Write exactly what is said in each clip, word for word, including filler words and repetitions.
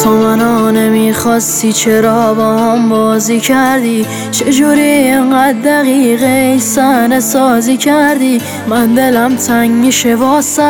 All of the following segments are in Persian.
تو منو نمیخواستی چرا با هم بازی کردی؟ چجوری اینقدر دقیقه صحنه سازی کردی؟ من دلم تنگ میشه واسط،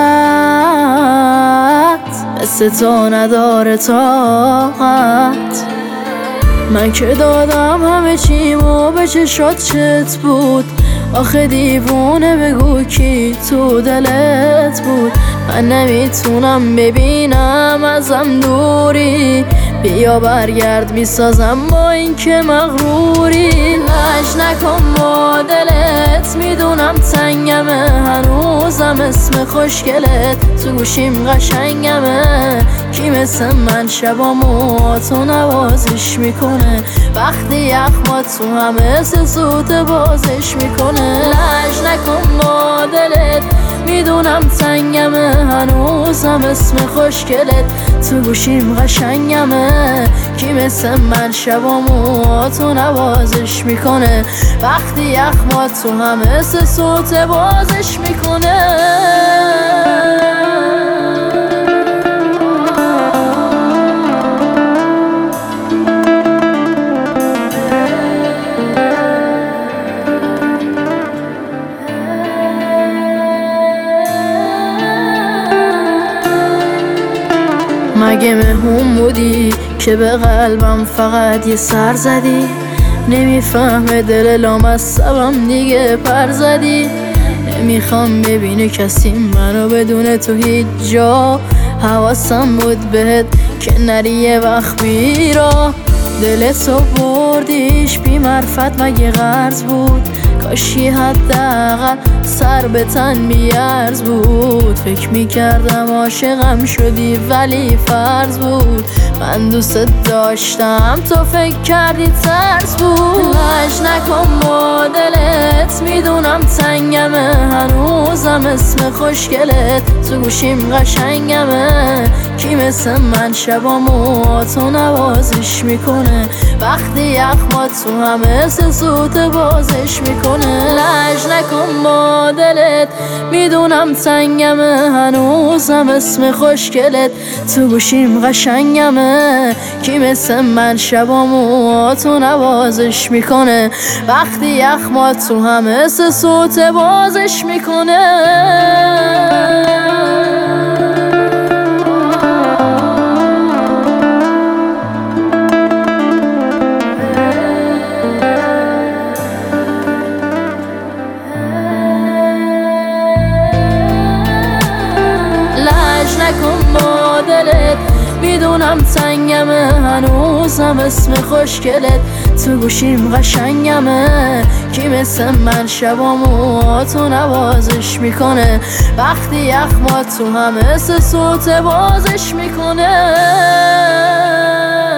مثل تو نداره طاقت. من که دادم همه چیمو به چشات چت بود، آخه دیوونه بگو کی تو دلت بود؟ من نمیتونم ببینم ازم دوری، بیا برگرد میسازم با این که مغروری. لج نکن با دلت، میدونم تنگمه، هنوزم اسم خوشگلت تو گوشیم قشنگمه. کی مثل من شبامو تو نوازش میکنه، وقتی یخ با تو همه سوت بازش میکنه. لج نکن با دلت، میدونم تنگمه، هنوزم اسم خوشگلت تو گوشیم قشنگمه. کی مثل من شبامو تو نوازش میکنه، وقتی یخ با تو همه سوت بازش میکنه. مگه مهمون بودی که به قلبم فقط یه سر زدی؟ نمیفهمه دل لامصبم دیگه پر زدی. نمیخوام ببینه کسی منو بدون تو هیچ جا، حواسم بود بهت که نری یه وقت بیرا. دل تو بردیش بی معرفت مگه قرض بود؟ کاشی حداقل سر به تن بیارز بود. فکر میکردم عاشقم شدی ولی فرض بود، من دوست داشتم تو فکر کردی ترس بود. لج نکن با دلت، میدونم تنگمه، هنوزم اسم خوشگلت تو گوشیم قشنگمه. کی مثل من شبامو تو نوازش میکنه، وقتی یخ با تو همه سوت بازش میکنه. لج نکن با دلت، میدونم تنگمه، هنوزم اسم خوشگلت تو گوشیم قشنگمه. کی مثل من شبامو تو نوازش میکنه، وقتی یخ با تو همه سوت بازش میکنه. نکن با دلت، میدونم تنگمه، هنوزم اسم خوشگلت تو گوشیم قشنگمه. کی مثل من شبامو تو نوازش میکنه، وقتی یخ با تو همه سوت بازش میکنه.